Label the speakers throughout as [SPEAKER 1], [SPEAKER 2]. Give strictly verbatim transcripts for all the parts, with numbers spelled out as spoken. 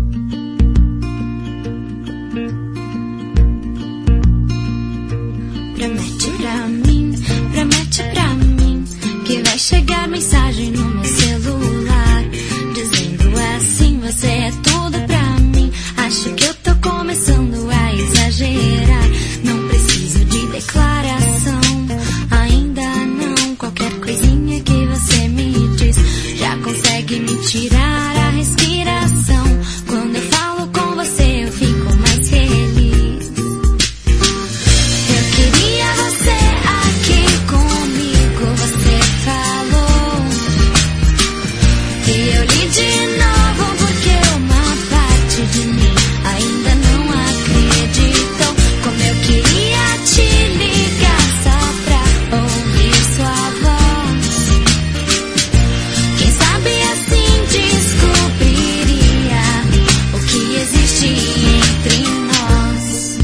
[SPEAKER 1] Promete pra mim, promete pra mim que vai chegar mensagem no meu celular dizendo assim: você é tudo pra mim. Acho que eu tô começando a exagerar. Não preciso de declaração, ainda não. Qualquer coisinha que você me diz já consegue me tirar a respiração. Quando eu falo com você eu fico mais feliz. Eu queria você aqui comigo. Você falou e eu li de novo porque uma parte de mim ainda não acreditou. Como eu queria te ligar só pra ouvir sua voz. Quem sabe assim descobriria o que existe entre nós.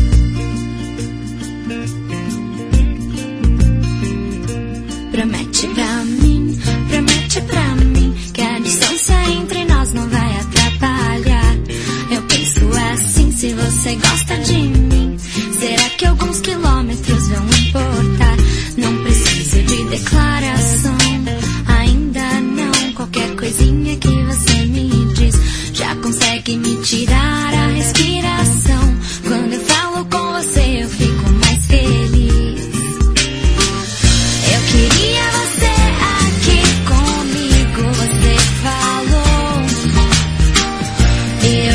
[SPEAKER 1] Promete pra mim, promete pra mim que a distância entre nós não vai atrapalhar. Eu penso assim: se você gosta de mim, será que alguns quilômetros vão importar? Não preciso de declaração, ainda não. Qualquer coisinha que você me diz já consegue me tirar a respiração. Quando eu falo com você eu fico mais feliz. Eu queria você aqui comigo. Você falou e eu